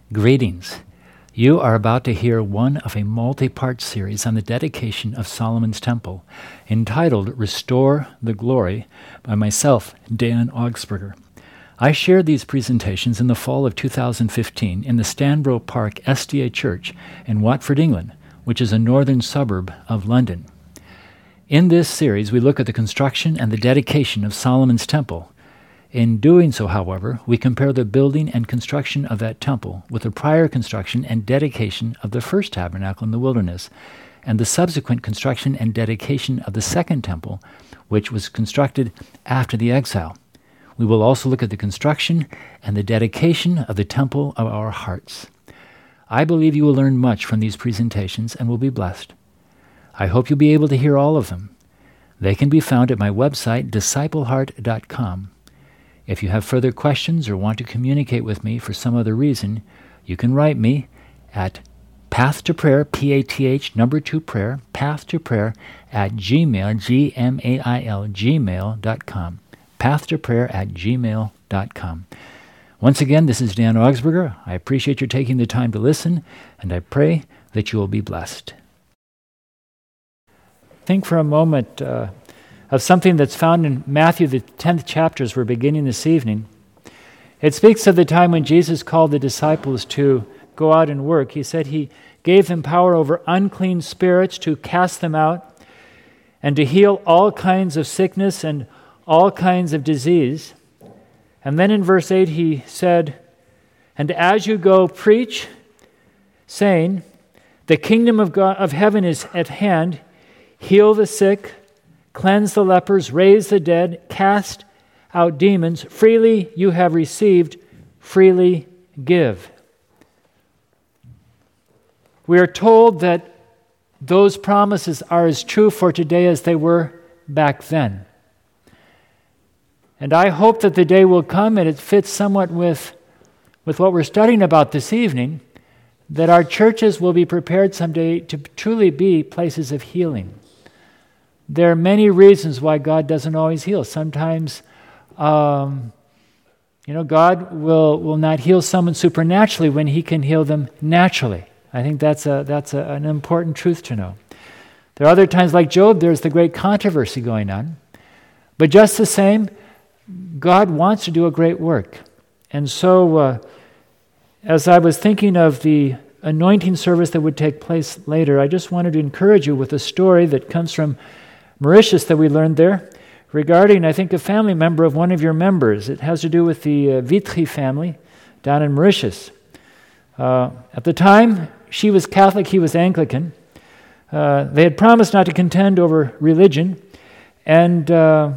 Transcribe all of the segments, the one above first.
Greetings. You are about to hear one of a multi-part series on the dedication of Solomon's Temple, entitled Restore the Glory, by myself, Dan Augsburger. I shared these presentations in the fall of 2015 in the Stanborough Park SDA Church in Watford, England, which is a northern suburb of London. In this series, we look at the construction and the dedication of Solomon's Temple. In doing so, however, we compare the building and construction of that temple with the prior construction and dedication of the first tabernacle in the wilderness, and the subsequent construction and dedication of the second temple, which was constructed after the exile. We will also look at the construction and the dedication of the temple of our hearts. I believe you will learn much from these presentations and will be blessed. I hope you'll be able to hear all of them. They can be found at my website, discipleheart.com. If you have further questions or want to communicate with me for some other reason, you can write me at path2prayer, P-A-T-H, 2 prayer, path2prayer at gmail, G-M-A-I-L, gmail.com, path2prayer at gmail.com. Once again, this is Dan Augsburger. I appreciate your taking the time to listen, and I pray that you will be blessed. Think for a moment of something that's found in Matthew, the 10th chapter, as we're beginning this evening. It speaks of the time when Jesus called the disciples to go out and work. He said he gave them power over unclean spirits to cast them out and to heal all kinds of sickness and all kinds of disease. And then in verse 8 he said, "And as you go, preach, saying, the kingdom of God, of heaven is at hand. Heal the sick, cleanse the lepers, raise the dead, cast out demons. Freely you have received, freely give." We are told that those promises are as true for today as they were back then. And I hope that the day will come, and it fits somewhat with what we're studying about this evening, that our churches will be prepared someday to truly be places of healing. There are many reasons why God doesn't always heal. Sometimes, God will not heal someone supernaturally when He can heal them naturally. I think that's an important truth to know. There are other times, like Job, there's the great controversy going on. But just the same, God wants to do a great work. And so, as I was thinking of the anointing service that would take place later, I just wanted to encourage you with a story that comes from Mauritius that we learned there regarding, I think, a family member of one of your members. It has to do with the Vitry family down in Mauritius. At the time, she was Catholic, he was Anglican. They had promised not to contend over religion, and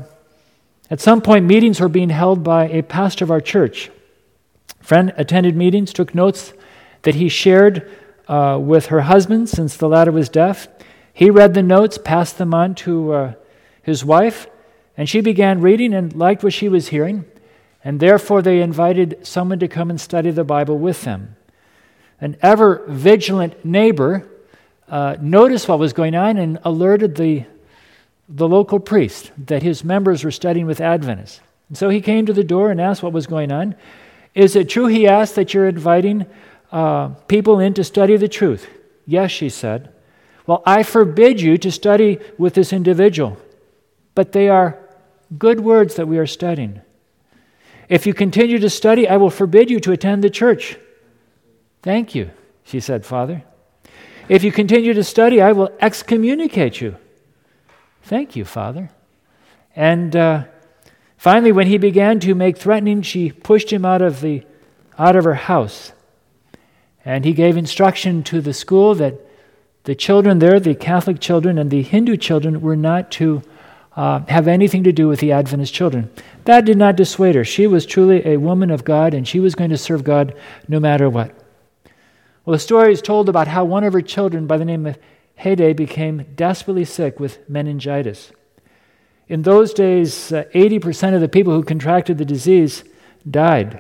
at some point, meetings were being held by a pastor of our church. Friend attended meetings, took notes that he shared with her husband since the latter was deaf. He read the notes, passed them on to his wife, and she began reading and liked what she was hearing, and therefore they invited someone to come and study the Bible with them. An ever-vigilant neighbor noticed what was going on and alerted the local priest that his members were studying with Adventists. And so he came to the door and asked what was going on. "Is it true," he asked, "that you're inviting people in to study the truth?" "Yes," she said. "Well, I forbid you to study with this individual, but they are good words that we are studying. If you continue to study, I will forbid you to attend the church." "Thank you," she said, "Father." "If you continue to study, I will excommunicate you." "Thank you, Father." And finally, when he began to make threatening, she pushed him out of her house. And he gave instruction to the school that the children there, the Catholic children and the Hindu children, were not to have anything to do with the Adventist children. That did not dissuade her. She was truly a woman of God, and she was going to serve God no matter what. Well, the story is told about how one of her children, by the name of Hede, became desperately sick with meningitis. In those days, 80% of the people who contracted the disease died.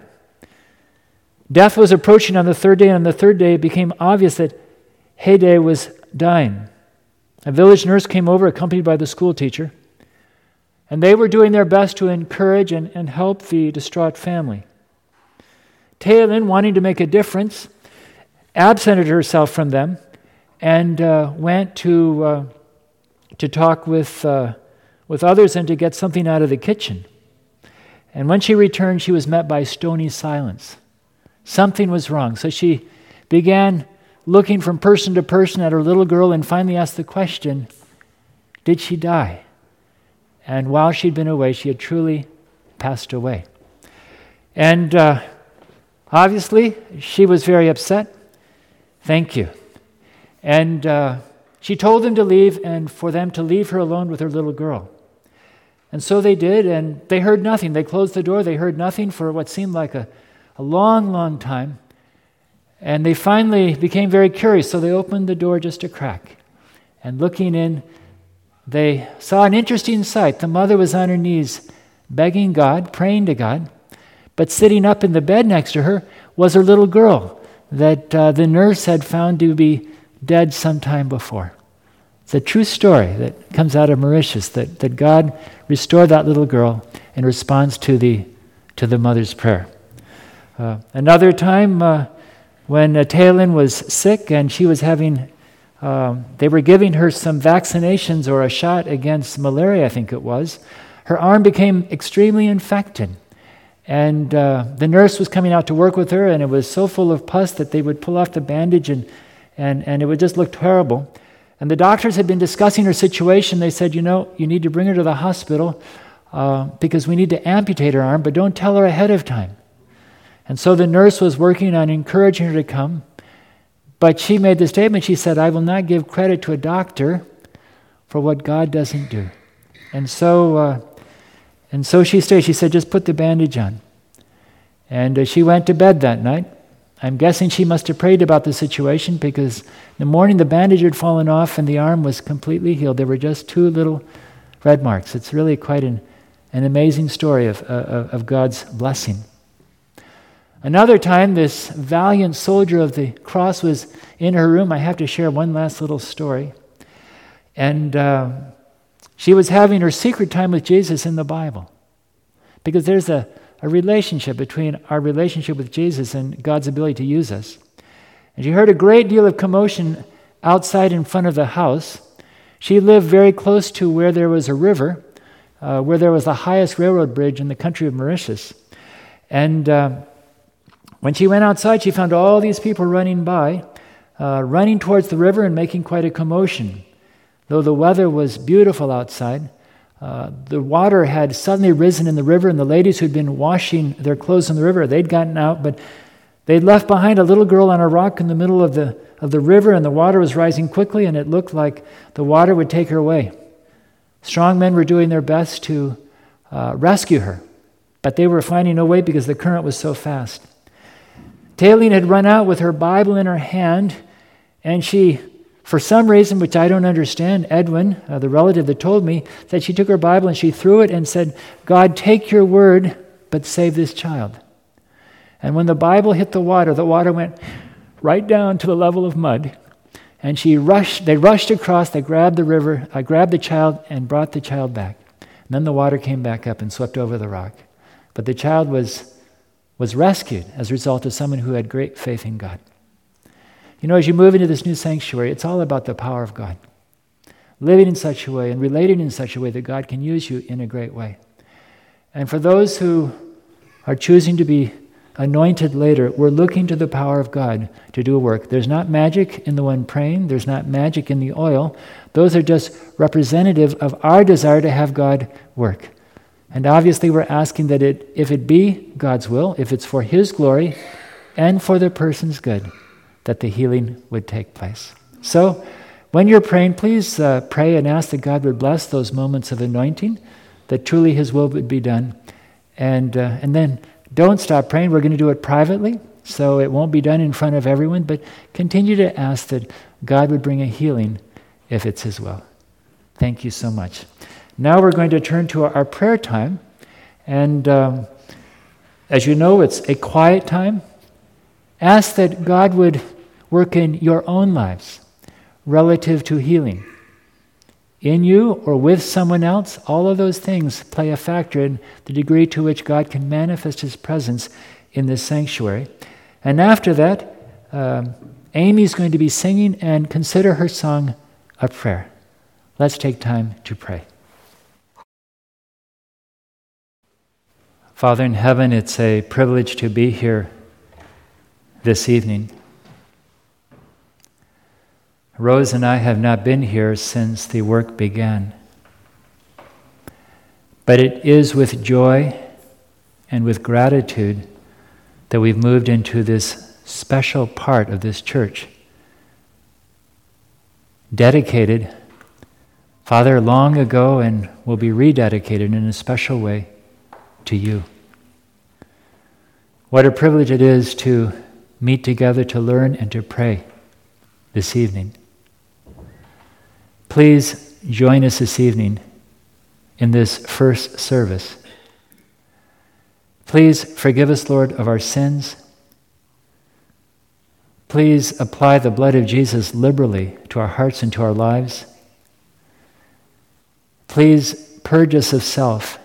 Death was approaching on the third day, and on the third day it became obvious that Hede was dying. A village nurse came over, accompanied by the school teacher, and they were doing their best to encourage and help the distraught family. Taylin, wanting to make a difference, absented herself from them and went to talk with others and to get something out of the kitchen. And when she returned, she was met by stony silence. Something was wrong. So she began looking from person to person at her little girl and finally asked the question, did she die? And while she'd been away, she had truly passed away. And obviously, she was very upset. Thank you. And she told them to leave and for them to leave her alone with her little girl. And so they did, and they heard nothing. They closed the door. They heard nothing for what seemed like a long, long time. And they finally became very curious, so they opened the door just a crack. And looking in, they saw an interesting sight. The mother was on her knees, begging God, praying to God, but sitting up in the bed next to her was her little girl that the nurse had found to be dead some time before. It's a true story that comes out of Mauritius, that God restored that little girl in response to the mother's prayer. Another time when Taylin was sick and she was having, they were giving her some vaccinations or a shot against malaria, I think it was. Her arm became extremely infected. And the nurse was coming out to work with her, and it was so full of pus that they would pull off the bandage and it would just look terrible. And the doctors had been discussing her situation. They said, you need to bring her to the hospital because we need to amputate her arm, but don't tell her ahead of time. And so the nurse was working on encouraging her to come, but she made the statement, she said, I will not give credit to a doctor for what God doesn't do. And so she stayed. She said, just put the bandage on. And she went to bed that night. I'm guessing she must have prayed about the situation because in the morning the bandage had fallen off and the arm was completely healed. There were just 2 little red marks. It's really quite an amazing story of God's blessing. Another time, this valiant soldier of the cross was in her room. I have to share one last little story. And she was having her secret time with Jesus in the Bible. Because there's a relationship between our relationship with Jesus and God's ability to use us. And she heard a great deal of commotion outside in front of the house. She lived very close to where there was a river, where there was the highest railroad bridge in the country of Mauritius. And when she went outside, she found all these people running by, running towards the river and making quite a commotion. Though the weather was beautiful outside, the water had suddenly risen in the river, and the ladies who'd been washing their clothes in the river, they'd gotten out, but they'd left behind a little girl on a rock in the middle of the river, and the water was rising quickly, and it looked like the water would take her away. Strong men were doing their best to rescue her, but they were finding no way because the current was so fast. Taylin had run out with her Bible in her hand, and she, for some reason, which I don't understand, Edwin, the relative that told me, that she took her Bible and she threw it and said, God, take your word, but save this child. And when the Bible hit the water went right down to the level of mud, and they rushed across, they grabbed the child and brought the child back. And then the water came back up and swept over the rock. But the child was rescued as a result of someone who had great faith in God. As you move into this new sanctuary, it's all about the power of God. Living in such a way and relating in such a way that God can use you in a great way. And for those who are choosing to be anointed later, we're looking to the power of God to do a work. There's not magic in the one praying. There's not magic in the oil. Those are just representative of our desire to have God work. And obviously we're asking that if it be God's will, if it's for His glory and for the person's good, that the healing would take place. So when you're praying, please pray and ask that God would bless those moments of anointing, that truly His will would be done. And then don't stop praying. We're going to do it privately, so it won't be done in front of everyone, but continue to ask that God would bring a healing if it's His will. Thank you so much. Now we're going to turn to our prayer time. And as you know, it's a quiet time. Ask that God would work in your own lives relative to healing. In you or with someone else, all of those things play a factor in the degree to which God can manifest His presence in this sanctuary. And after that, Amy's going to be singing, and consider her song a prayer. Let's take time to pray. Father in heaven, it's a privilege to be here this evening. Rose and I have not been here since the work began. But it is with joy and with gratitude that we've moved into this special part of this church, dedicated, Father, long ago, and will be rededicated in a special way to you. What a privilege it is to meet together to learn and to pray this evening. Please join us this evening in this first service. Please forgive us, Lord, of our sins. Please apply the blood of Jesus liberally to our hearts and to our lives. Please purge us of self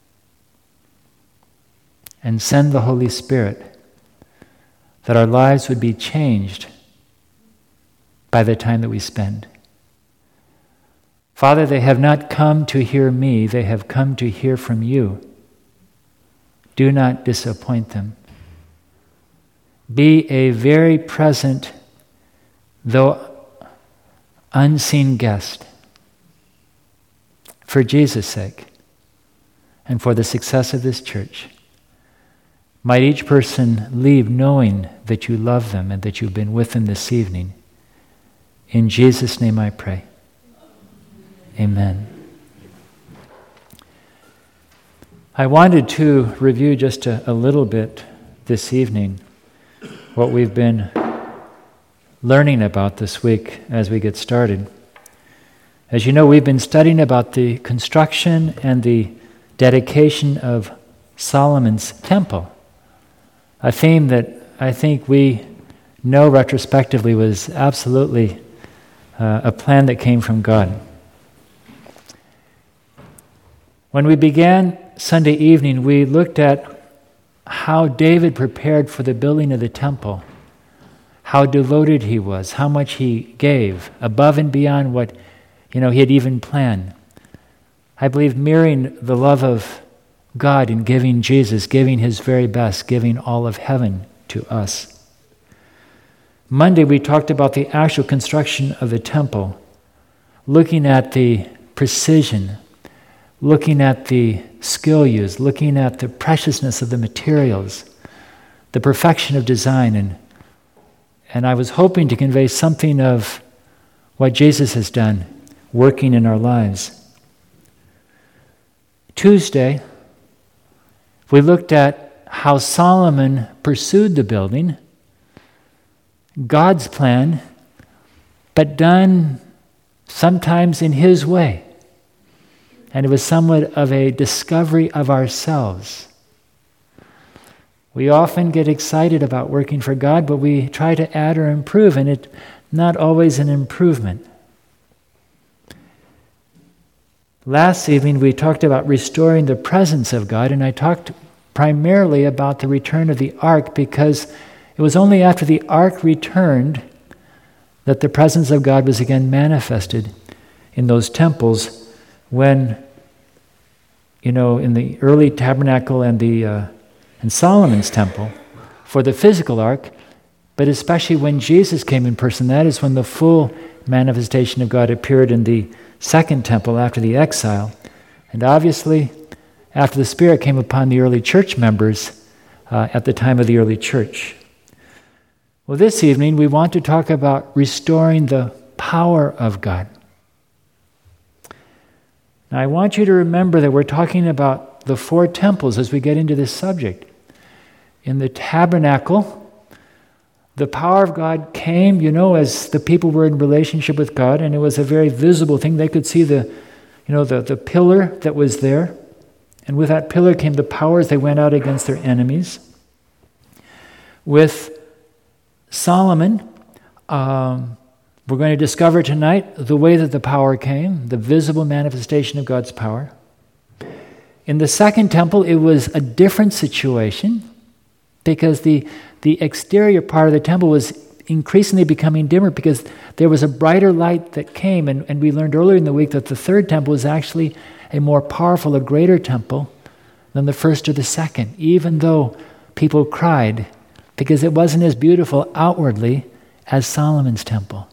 and send the Holy Spirit that our lives would be changed by the time that we spend. Father, they have not come to hear me, they have come to hear from you. Do not disappoint them. Be a very present, though unseen guest, for Jesus' sake and for the success of this church. Might each person leave knowing that you love them and that you've been with them this evening. In Jesus' name I pray. Amen. I wanted to review just a little bit this evening what we've been learning about this week as we get started. As you know, we've been studying about the construction and the dedication of Solomon's temple, a theme that I think we know retrospectively was absolutely a plan that came from God. When we began Sunday evening, we looked at how David prepared for the building of the temple, how devoted he was, how much he gave, above and beyond what he had even planned. I believe mirroring the love of God in giving Jesus, giving his very best, giving all of heaven to us. Monday, we talked about the actual construction of the temple, looking at the precision, looking at the skill used, looking at the preciousness of the materials, the perfection of design, and I was hoping to convey something of what Jesus has done, working in our lives. Tuesday, we looked at how Solomon pursued the building, God's plan, but done sometimes in his way. And it was somewhat of a discovery of ourselves. We often get excited about working for God, but we try to add or improve, and it's not always an improvement. Last evening, we talked about restoring the presence of God, and I talked primarily about the return of the ark, because it was only after the ark returned that the presence of God was again manifested in those temples, when, in the early tabernacle and in Solomon's temple, for the physical ark, but especially when Jesus came in person, that is when the full manifestation of God appeared in the second temple after the exile. And obviously, after the Spirit came upon the early church members at the time of the early church. Well, this evening we want to talk about restoring the power of God. Now, I want you to remember that we're talking about the four temples as we get into this subject. In the tabernacle, the power of God came, as the people were in relationship with God, and it was a very visible thing. They could see the pillar that was there, and with that pillar came the power as they went out against their enemies. With Solomon, we're going to discover tonight the way that the power came, the visible manifestation of God's power. In the second temple, it was a different situation, because the exterior part of the temple was increasingly becoming dimmer because there was a brighter light that came. And we learned earlier in the week that the third temple was actually a more powerful, a greater temple than the first or the second, even though people cried because it wasn't as beautiful outwardly as Solomon's temple.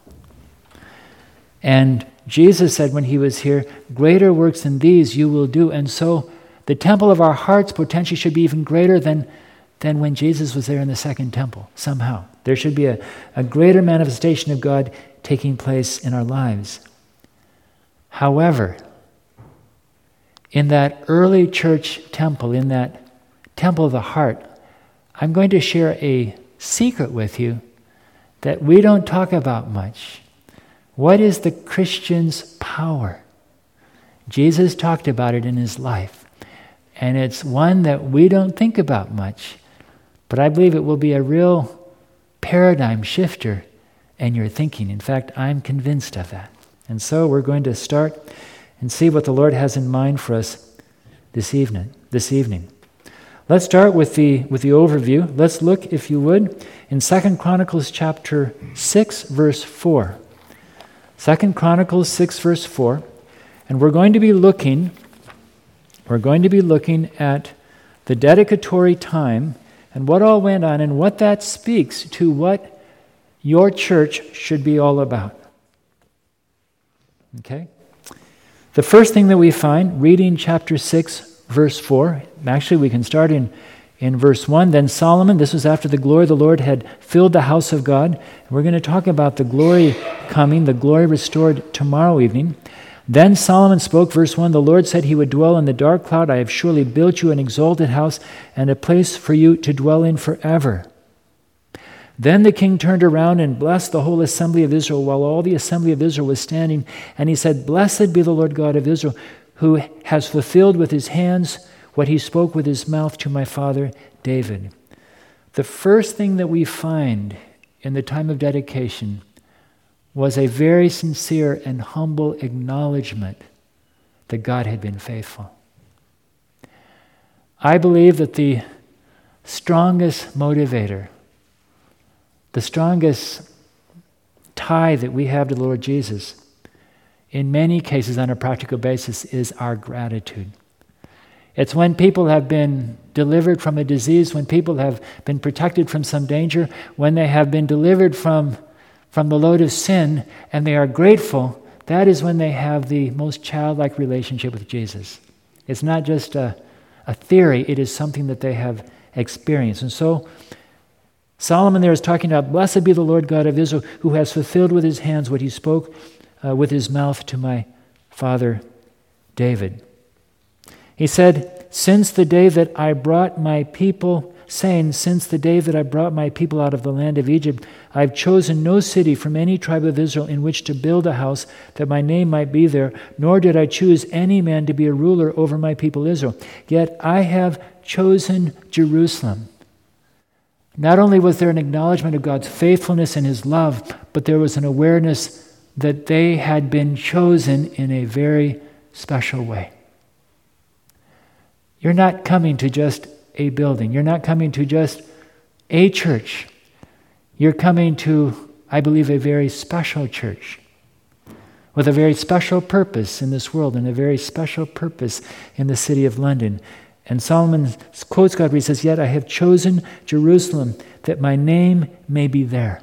And Jesus said when he was here, greater works than these you will do. And so the temple of our hearts potentially should be even greater than when Jesus was there in the second temple, somehow. There should be a greater manifestation of God taking place in our lives. However, in that early church temple, in that temple of the heart, I'm going to share a secret with you that we don't talk about much. What is the Christian's power? Jesus talked about it in his life, and it's one that we don't think about much, but I believe it will be a real paradigm shifter in your thinking. In fact, I'm convinced of that. And so we're going to start and see what the Lord has in mind for us this evening. Let's start with the overview. Let's look, if you would, in 2 Chronicles chapter 6, verse 4. 2 Chronicles 6, verse 4. And we're going to be looking at the dedicatory time and what all went on and what that speaks to what your church should be all about. Okay? The first thing that we find, reading chapter 6, verse 4, actually we can start in verse 1. Then Solomon, this was after the glory of the Lord had filled the house of God. And we're going to talk about the glory coming, the glory restored tomorrow evening. Then Solomon spoke, verse 1, the Lord said he would dwell in the dark cloud. I have surely built you an exalted house and a place for you to dwell in forever. Then the king turned around and blessed the whole assembly of Israel while all the assembly of Israel was standing. And he said, Blessed be the Lord God of Israel, who has fulfilled with his hands what he spoke with his mouth to my father David. The first thing that we find in the time of dedication was a very sincere and humble acknowledgement that God had been faithful. I believe that the strongest motivator, the strongest tie that we have to the Lord Jesus, in many cases on a practical basis, is our gratitude. It's when people have been delivered from a disease, when people have been protected from some danger, when they have been delivered from the load of sin, and they are grateful, that is when they have the most childlike relationship with Jesus. It's not just a theory, it is something that they have experienced. And so Solomon there is talking about, Blessed be the Lord God of Israel, who has fulfilled with his hands what he spoke with his mouth to my father David. He said, Since the day that I brought my people out of the land of Egypt, I have chosen no city from any tribe of Israel in which to build a house that my name might be there, nor did I choose any man to be a ruler over my people Israel. Yet I have chosen Jerusalem. Not only was there an acknowledgement of God's faithfulness and his love, but there was an awareness that they had been chosen in a very special way. You're not coming to just a building. You're not coming to just a church. You're coming to, I believe, a very special church with a very special purpose in this world and a very special purpose in the city of London. And Solomon quotes God where he says, Yet I have chosen Jerusalem that my name may be there.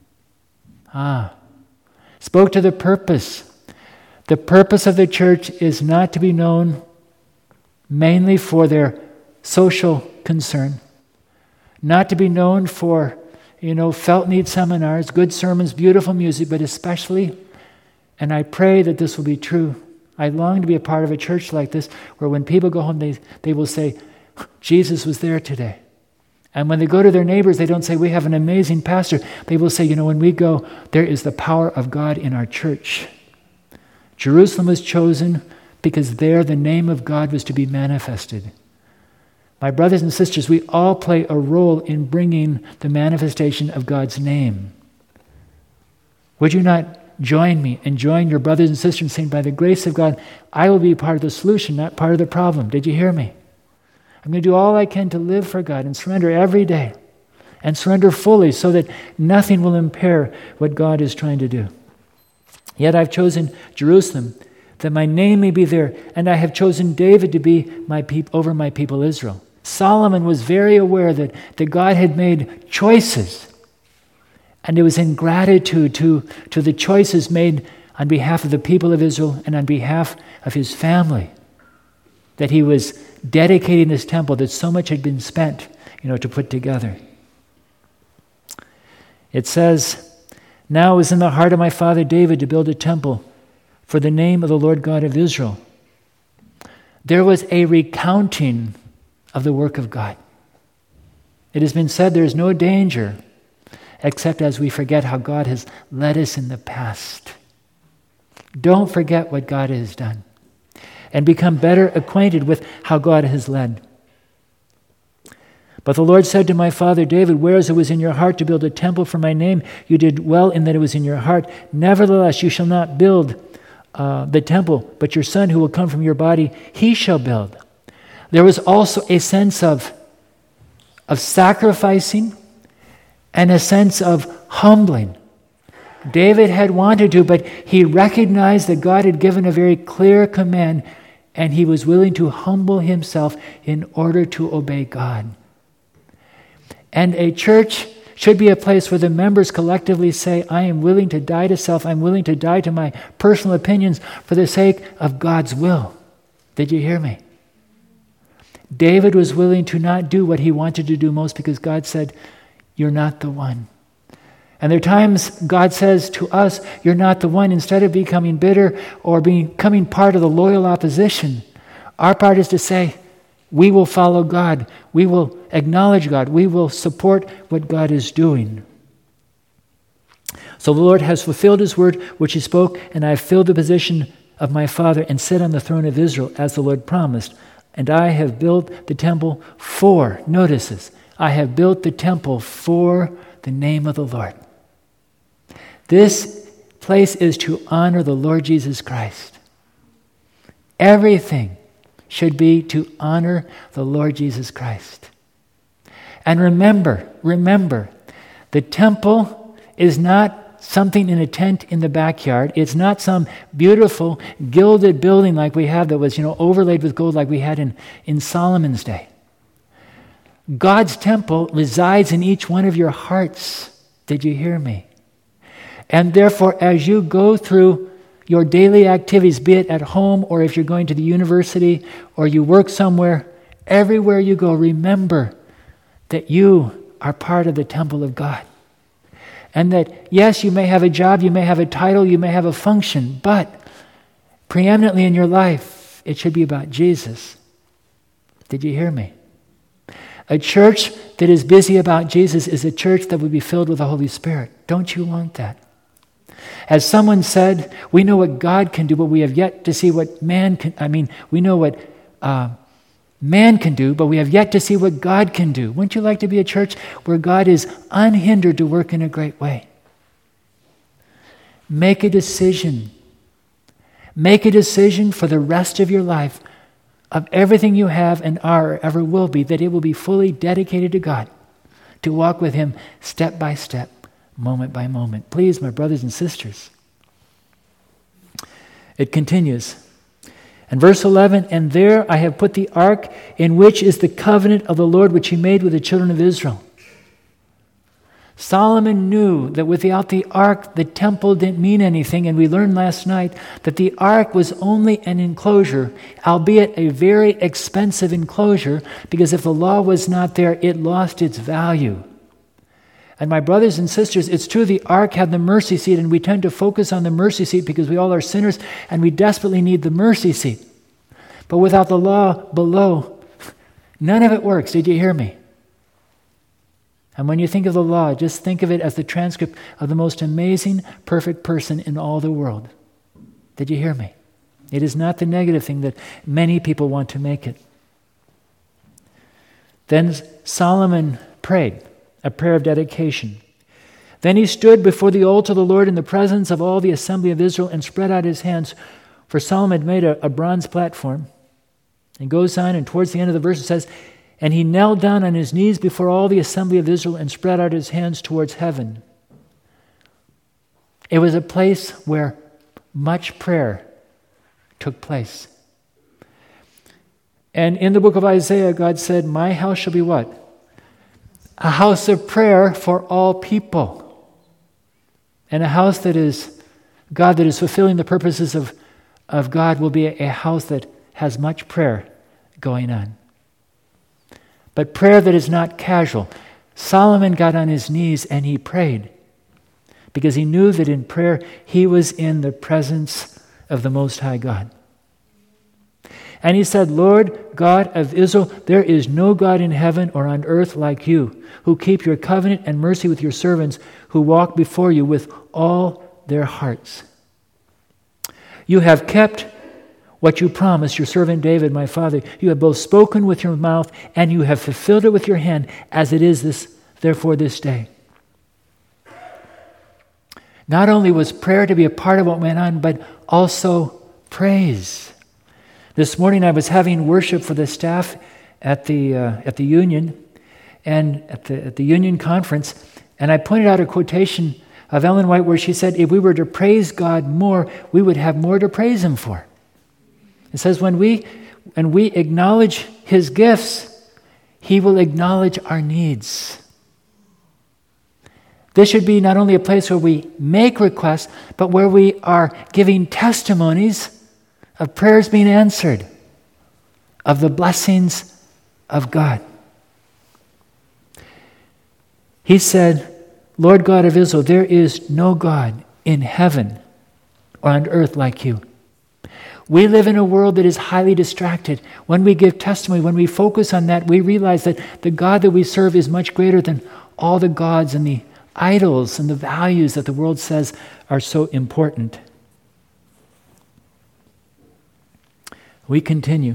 Spoke to the purpose. The purpose of the church is not to be known mainly for their social concern, not to be known for, felt need seminars, good sermons, beautiful music, but especially, and I pray that this will be true, I long to be a part of a church like this where when people go home, they will say, Jesus was there today. And when they go to their neighbors, they don't say, we have an amazing pastor. They will say, when we go, there is the power of God in our church. Jerusalem was chosen because there the name of God was to be manifested. My brothers and sisters, we all play a role in bringing the manifestation of God's name. Would you not join me and join your brothers and sisters in saying, by the grace of God, I will be part of the solution, not part of the problem. Did you hear me? I'm going to do all I can to live for God and surrender every day. and surrender fully so that nothing will impair what God is trying to do. Yet I've chosen Jerusalem, that my name may be there, and I have chosen David to be over my people Israel. Solomon was very aware that God had made choices, and it was in gratitude to the choices made on behalf of the people of Israel and on behalf of his family that he was dedicating this temple that so much had been spent, to put together. It says, "Now it was in the heart of my father David to build a temple for the name of the Lord God of Israel." There was a recounting of the work of God. It has been said there is no danger except as we forget how God has led us in the past. Don't forget what God has done and become better acquainted with how God has led. "But the Lord said to my father David, whereas it was in your heart to build a temple for my name, you did well in that it was in your heart. Nevertheless, you shall not build the temple, but your son who will come from your body, he shall build." There was also a sense of sacrificing and a sense of humbling. David had wanted to, but he recognized that God had given a very clear command, and he was willing to humble himself in order to obey God. And a church should be a place where the members collectively say, I am willing to die to self, I'm willing to die to my personal opinions for the sake of God's will. Did you hear me? David was willing to not do what he wanted to do most because God said, you're not the one. And there are times God says to us, you're not the one. Instead of becoming bitter or becoming part of the loyal opposition, our part is to say, we will follow God. We will acknowledge God. We will support what God is doing. So the Lord has fulfilled his word, which he spoke, and I have filled the position of my father and sit on the throne of Israel, as the Lord promised. And I have built the temple for, notice this, I have built the temple for the name of the Lord. This place is to honor the Lord Jesus Christ. Everything should be to honor the Lord Jesus Christ. And remember, the temple is not something in a tent in the backyard. It's not some beautiful gilded building like we have that was, overlaid with gold like we had in Solomon's day. God's temple resides in each one of your hearts. Did you hear me? And therefore, as you go through your daily activities, be it at home or if you're going to the university or you work somewhere, everywhere you go, remember that you are part of the temple of God. And that, yes, you may have a job, you may have a title, you may have a function, but preeminently in your life, it should be about Jesus. Did you hear me? A church that is busy about Jesus is a church that would be filled with the Holy Spirit. Don't you want that? As someone said, we know what God can do, but we have yet to see what man can. We know what man can do, but we have yet to see what God can do. Wouldn't you like to be a church where God is unhindered to work in a great way? Make a decision. Make a decision for the rest of your life of everything you have and are or ever will be, that it will be fully dedicated to God, to walk with him step by step, moment by moment. Please, my brothers and sisters. It continues. And verse 11, and there I have put the ark in which is the covenant of the Lord which he made with the children of Israel. Solomon knew that without the ark, the temple didn't mean anything, and we learned last night that the ark was only an enclosure, albeit a very expensive enclosure, because if the law was not there, it lost its value. And my brothers and sisters, it's true the ark had the mercy seat, and we tend to focus on the mercy seat because we all are sinners and we desperately need the mercy seat. But without the law below, none of it works. Did you hear me? And when you think of the law, just think of it as the transcript of the most amazing, perfect person in all the world. Did you hear me? It is not the negative thing that many people want to make it. Then Solomon prayed a prayer of dedication. Then he stood before the altar of the Lord in the presence of all the assembly of Israel and spread out his hands. For Solomon had made a bronze platform. And goes on, and towards the end of the verse it says, And he knelt down on his knees before all the assembly of Israel and spread out his hands towards heaven. It was a place where much prayer took place. And in the book of Isaiah, God said, my house shall be what? A house of prayer for all people. And a house that is God, that is fulfilling the purposes of God, will be a house that has much prayer going on. But prayer that is not casual. Solomon got on his knees and he prayed because he knew that in prayer he was in the presence of the Most High God. And he said, Lord God of Israel, there is no God in heaven or on earth like you, who keep your covenant and mercy with your servants, who walk before you with all their hearts. You have kept what you promised your servant David, my father. You have both spoken with your mouth and you have fulfilled it with your hand, as it is therefore this day. Not only was prayer to be a part of what went on, but also praise. This morning I was having worship for the staff at the union and at the union conference, and I pointed out a quotation of Ellen White where she said, if we were to praise God more, we would have more to praise Him for. It says when we acknowledge His gifts, He will acknowledge our needs. This should be not only a place where we make requests, but where we are giving testimonies of prayers being answered, of the blessings of God. He said, Lord God of Israel, there is no God in heaven or on earth like you. We live in a world that is highly distracted. When we give testimony, when we focus on that, we realize that the God that we serve is much greater than all the gods and the idols and the values that the world says are so important. We continue.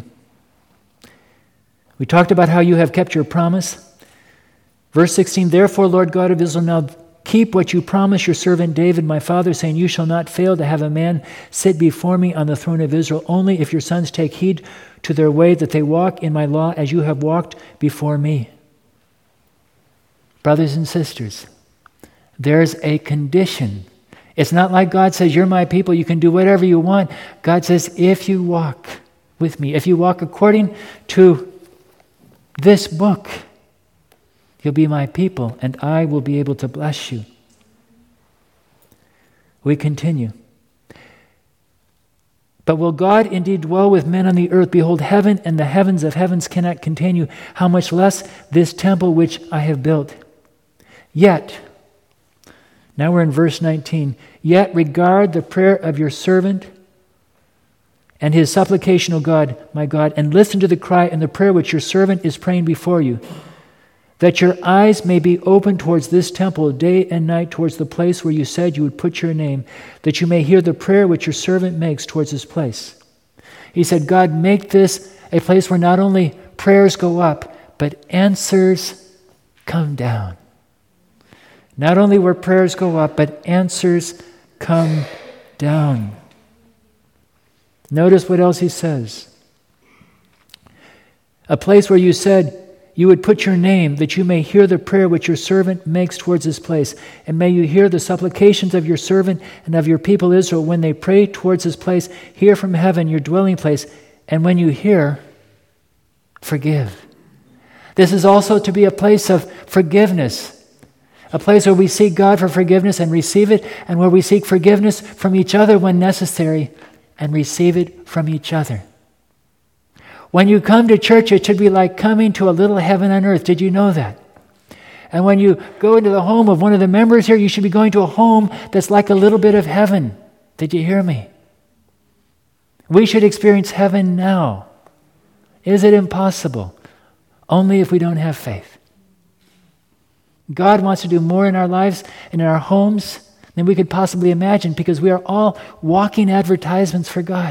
We talked about how you have kept your promise. Verse 16, therefore, Lord God of Israel, now keep what you promised your servant David, my father, saying, you shall not fail to have a man sit before me on the throne of Israel, only if your sons take heed to their way, that they walk in my law as you have walked before me. Brothers and sisters, there's a condition. It's not like God says, you're my people, you can do whatever you want. God says, if you walk with me, if you walk according to this book, you'll be my people, and I will be able to bless you. We continue. But will God indeed dwell with men on the earth? Behold, heaven and the heavens of heavens cannot contain you. How much less this temple which I have built? Yet, now we're in verse 19, yet regard the prayer of your servant and his supplication, O God, my God, and listen to the cry and the prayer which your servant is praying before you, that your eyes may be open towards this temple day and night, towards the place where you said you would put your name, that you may hear the prayer which your servant makes towards this place. He said, God, make this a place where not only prayers go up, but answers come down. Not only where prayers go up, but answers come down. Notice what else he says. A place where you said you would put your name, that you may hear the prayer which your servant makes towards this place. And may you hear the supplications of your servant and of your people Israel when they pray towards this place. Hear from heaven, your dwelling place. And when you hear, forgive. This is also to be a place of forgiveness. A place where we seek God for forgiveness and receive it, and where we seek forgiveness from each other when necessary and receive it from each other. When you come to church, it should be like coming to a little heaven on earth. Did you know that? And when you go into the home of one of the members here, you should be going to a home that's like a little bit of heaven. Did you hear me? We should experience heaven now. Is it impossible? Only if we don't have faith. God wants to do more in our lives and in our homes than we could possibly imagine, because we are all walking advertisements for God.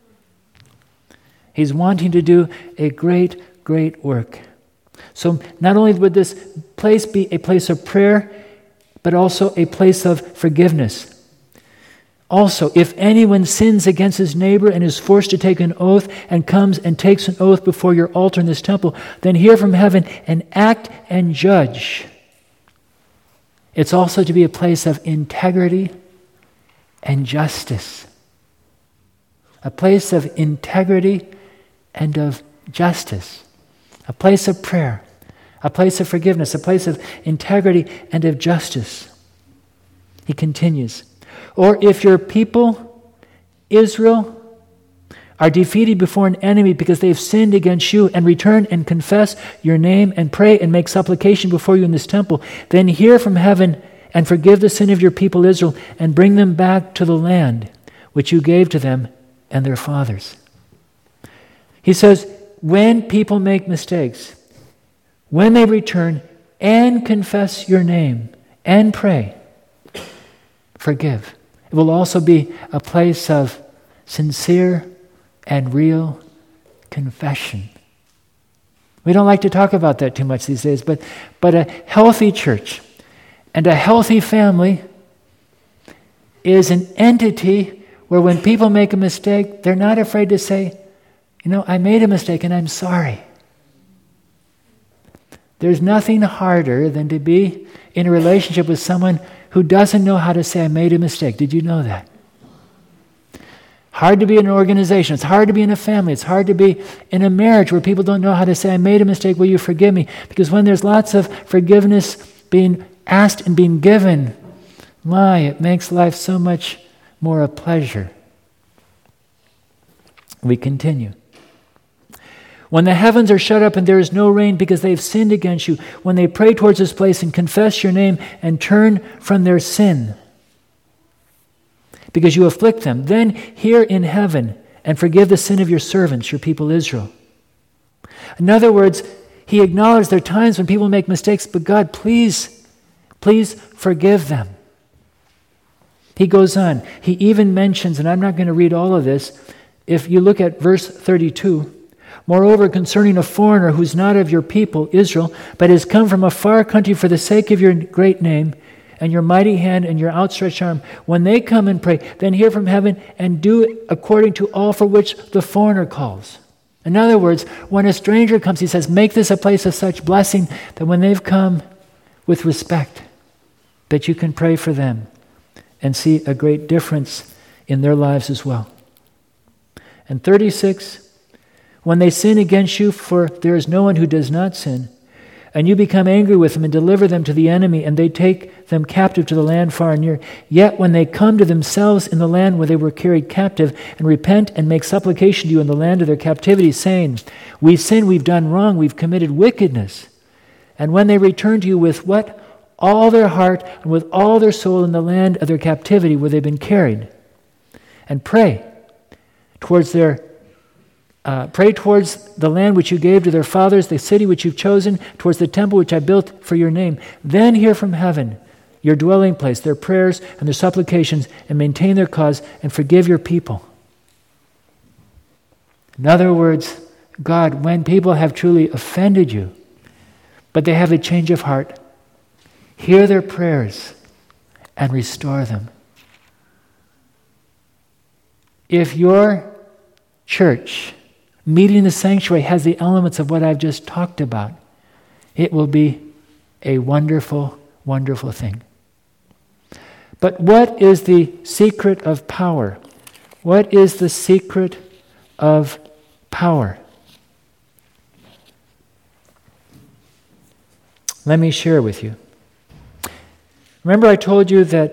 He's wanting to do a great, great work. So not only would this place be a place of prayer, but also a place of forgiveness. Also, if anyone sins against his neighbor and is forced to take an oath and comes and takes an oath before your altar in this temple, then hear from heaven and act and judge. It's also to be a place of integrity and justice. A place of integrity and of justice. A place of prayer. A place of forgiveness. A place of integrity and of justice. He continues. Or if your people, Israel, are defeated before an enemy because they've sinned against you and return and confess your name and pray and make supplication before you in this temple, then hear from heaven and forgive the sin of your people Israel and bring them back to the land which you gave to them and their fathers. He says, when people make mistakes, when they return and confess your name and pray, forgive. It will also be a place of sincere and real confession. We don't like to talk about that too much these days, but a healthy church and a healthy family is an entity where when people make a mistake, they're not afraid to say, I made a mistake and I'm sorry. There's nothing harder than to be in a relationship with someone who doesn't know how to say, I made a mistake. Did you know that? Hard to be in an organization. It's hard to be in a family. It's hard to be in a marriage where people don't know how to say, I made a mistake. Will you forgive me? Because when there's lots of forgiveness being asked and being given, it makes life so much more a pleasure. We continue. When the heavens are shut up and there is no rain because they've sinned against you, when they pray towards this place and confess your name and turn from their sin, because you afflict them, then hear in heaven and forgive the sin of your servants, your people Israel. In other words, he acknowledged there are times when people make mistakes, but God, please forgive them. He goes on. He even mentions, and I'm not going to read all of this, if you look at verse 32, moreover, concerning a foreigner who's not of your people, Israel, but has come from a far country for the sake of your great name and your mighty hand and your outstretched arm, when they come and pray, then hear from heaven and do according to all for which the foreigner calls. In other words, when a stranger comes, he says, make this a place of such blessing that when they've come with respect, that you can pray for them and see a great difference in their lives as well. And 36, when they sin against you, for there is no one who does not sin, and you become angry with them and deliver them to the enemy, and they take them captive to the land far and near. Yet when they come to themselves in the land where they were carried captive, and repent and make supplication to you in the land of their captivity, saying, we've sinned, we've done wrong, we've committed wickedness. And when they return to you with what? All their heart and with all their soul in the land of their captivity where they've been carried, and pray towards the land which you gave to their fathers, the city which you've chosen, towards the temple which I built for your name. Then hear from heaven, your dwelling place, their prayers and their supplications, and maintain their cause, and forgive your people. In other words, God, when people have truly offended you, but they have a change of heart, hear their prayers and restore them. If your church meeting in the sanctuary has the elements of what I've just talked about, it will be a wonderful, wonderful thing. But what is the secret of power? What is the secret of power? Let me share with you. Remember I told you that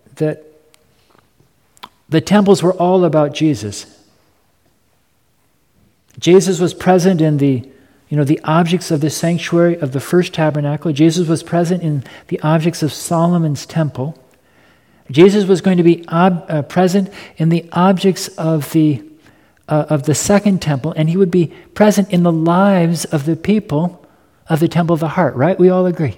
the temples were all about Jesus. Jesus was present in the objects of the sanctuary of the first tabernacle. Jesus was present in the objects of Solomon's temple. Jesus was going to be present in the objects of the second temple, and he would be present in the lives of the people of the temple of the heart, right? We all agree.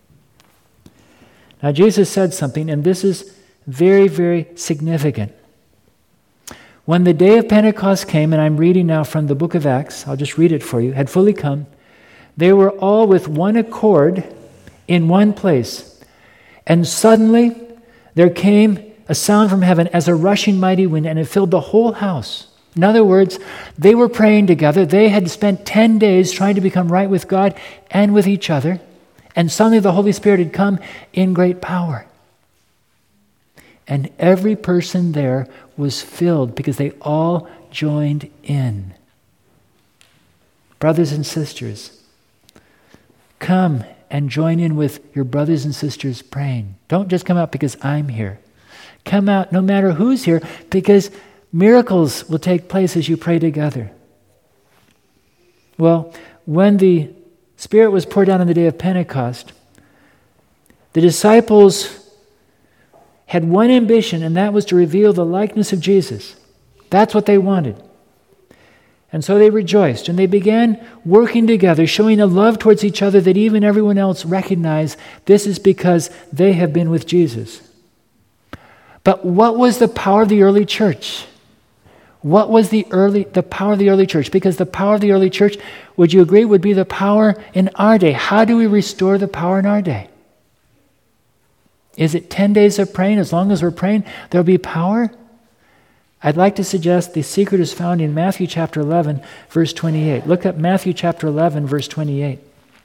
Now Jesus said something, and this is very, very significant. When the day of Pentecost came, and I'm reading now from the book of Acts, I'll just read it for you, had fully come, they were all with one accord in one place. And suddenly there came a sound from heaven as a rushing mighty wind, and it filled the whole house. In other words, they were praying together. They had spent 10 days trying to become right with God and with each other. And suddenly the Holy Spirit had come in great power. And every person there was filled because they all joined in. Brothers and sisters, come and join in with your brothers and sisters praying. Don't just come out because I'm here. Come out no matter who's here, because miracles will take place as you pray together. Well, when the Spirit was poured out on the day of Pentecost, the disciples had one ambition, and that was to reveal the likeness of Jesus. That's what they wanted. And so they rejoiced, and they began working together, showing a love towards each other that even everyone else recognized this is because they have been with Jesus. But what was the power of the early church? What was the power of the early church? Because the power of the early church, would you agree, would be the power in our day. How do we restore the power in our day? Is it 10 days of praying? As long as we're praying, there'll be power? I'd like to suggest the secret is found in Matthew chapter 11, verse 28. Look at Matthew chapter 11, verse 28.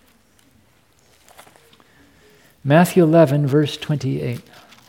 Matthew 11, verse 28.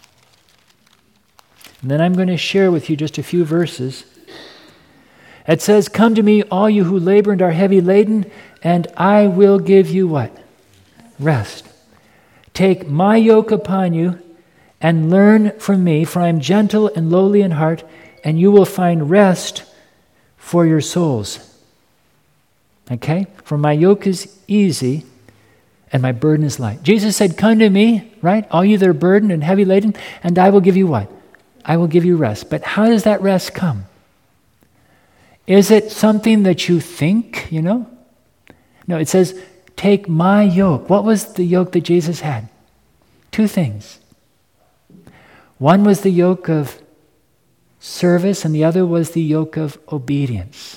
And then I'm going to share with you just a few verses. It says, "Come to me, all you who labor and are heavy laden, and I will give you" what? Rest. "Take my yoke upon you and learn from me, for I am gentle and lowly in heart, and you will find rest for your souls." Okay? "For my yoke is easy and my burden is light." Jesus said, "Come to me," right? "All you that are burdened and heavy laden, and I will give you" what? "I will give you rest." But how does that rest come? Is it something that you think, No, it says, "Take my yoke." What was the yoke that Jesus had? Two things. One was the yoke of service, and the other was the yoke of obedience.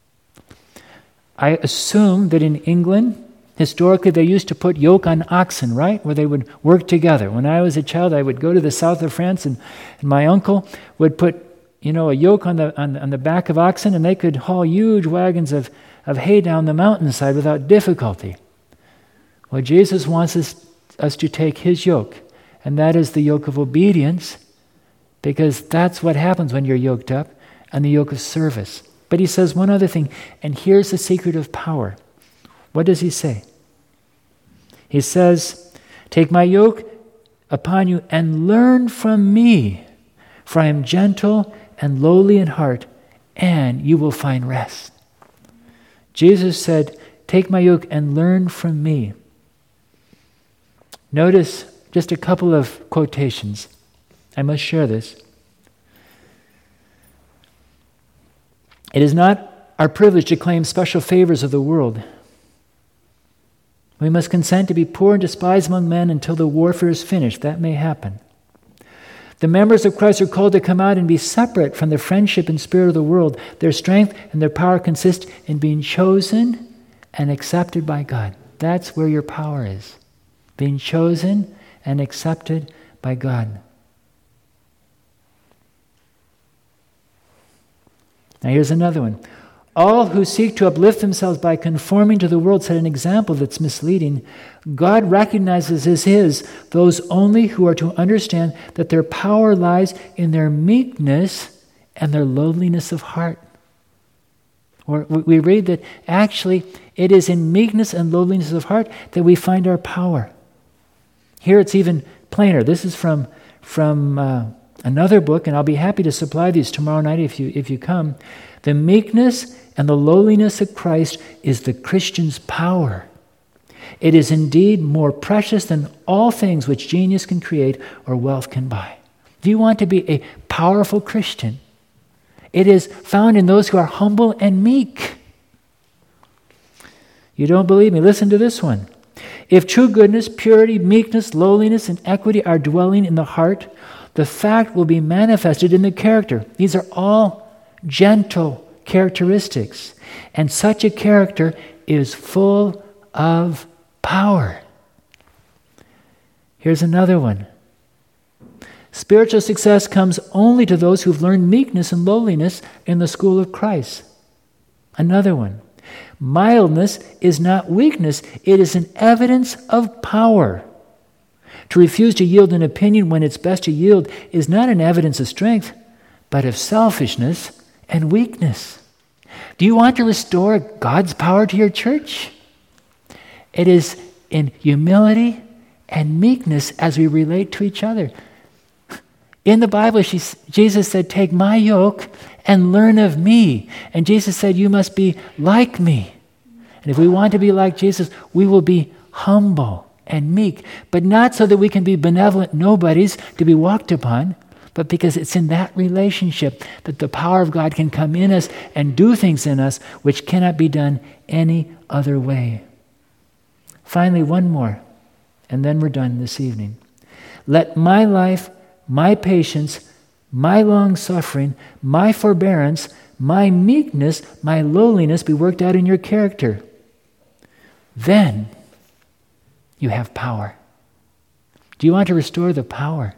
I assume that in England, historically, they used to put yoke on oxen, right? Where they would work together. When I was a child, I would go to the south of France, and my uncle would put, a yoke on the back of oxen, and they could haul huge wagons of hay down the mountainside without difficulty. Well, Jesus wants us to take his yoke, and that is the yoke of obedience, because that's what happens when you're yoked up, and the yoke of service. But he says one other thing, and here's the secret of power. What does he say? He says, "Take my yoke upon you and learn from me, for I am gentle and lowly in heart, and you will find rest." Jesus said, "Take my yoke and learn from me." Notice just a couple of quotations. I must share this. "It is not our privilege to claim special favors of the world. We must consent to be poor and despised among men until the warfare is finished." That may happen. "The members of Christ are called to come out and be separate from the friendship and spirit of the world. Their strength and their power consist in being chosen and accepted by God." That's where your power is. Being chosen and accepted by God. Now here's another one. "All who seek to uplift themselves by conforming to the world set an example that's misleading. God recognizes as his those only who are to understand that their power lies in their meekness and their lowliness of heart." Or we read that actually it is in meekness and lowliness of heart that we find our power. Here it's even plainer. This is from another book, and I'll be happy to supply these tomorrow night if you come. "The meekness and the lowliness of Christ is the Christian's power. It is indeed more precious than all things which genius can create or wealth can buy." Do you want to be a powerful Christian? It is found in those who are humble and meek. You don't believe me? Listen to this one. "If true goodness, purity, meekness, lowliness, and equity are dwelling in the heart, the fact will be manifested in the character." These are all gentle characteristics. And such a character is full of power. Here's another one. Spiritual success comes only to those who've learned meekness and lowliness in the school of Christ. Another one. Mildness is not weakness, it is an evidence of power. To refuse to yield an opinion when it's best to yield is not an evidence of strength, but of selfishness and weakness. Do you want to restore God's power to your church? It is in humility and meekness as we relate to each other. In the Bible, Jesus said, "Take my yoke and learn of me." And Jesus said, "You must be like me." And if we want to be like Jesus, we will be humble and meek, but not so that we can be benevolent nobodies to be walked upon, but because it's in that relationship that the power of God can come in us and do things in us which cannot be done any other way. Finally, one more, and then we're done this evening. Let my life, my patience, my long-suffering, my forbearance, my meekness, my lowliness be worked out in your character. Then you have power. Do you want to restore the power?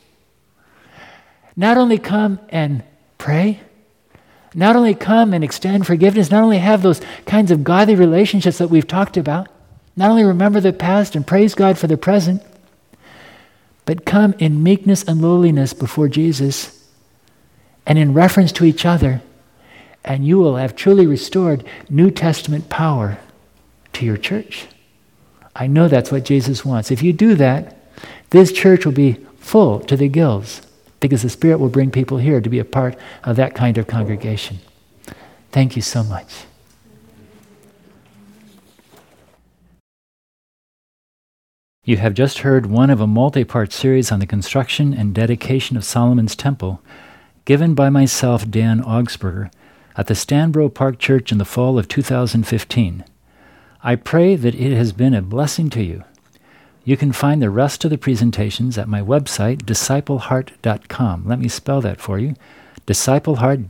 Not only come and pray, not only come and extend forgiveness, not only have those kinds of godly relationships that we've talked about, not only remember the past and praise God for the present, but come in meekness and lowliness before Jesus and in reference to each other, and you will have truly restored New Testament power to your church. I know that's what Jesus wants. If you do that, this church will be full to the gills because the Spirit will bring people here to be a part of that kind of congregation. Thank you so much. You have just heard one of a multi-part series on the construction and dedication of Solomon's Temple, given by myself, Dan Augsburger, at the Stanbro Park Church in the fall of 2015. I pray that it has been a blessing to you. You can find the rest of the presentations at my website, discipleheart.com. Let me spell that for you. Discipleheart,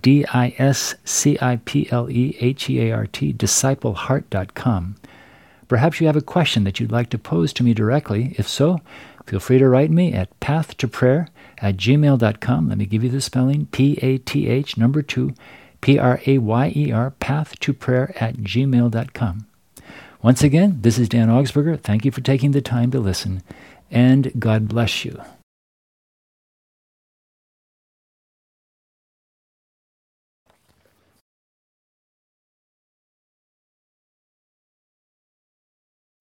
DISCIPLEHEART, discipleheart.com. Perhaps you have a question that you'd like to pose to me directly. If so, feel free to write me at pathtoprayer@gmail.com. Let me give you the spelling, PATH, number 2, PRAYER, pathtoprayer@gmail.com. Once again, this is Dan Augsburger. Thank you for taking the time to listen, and God bless you.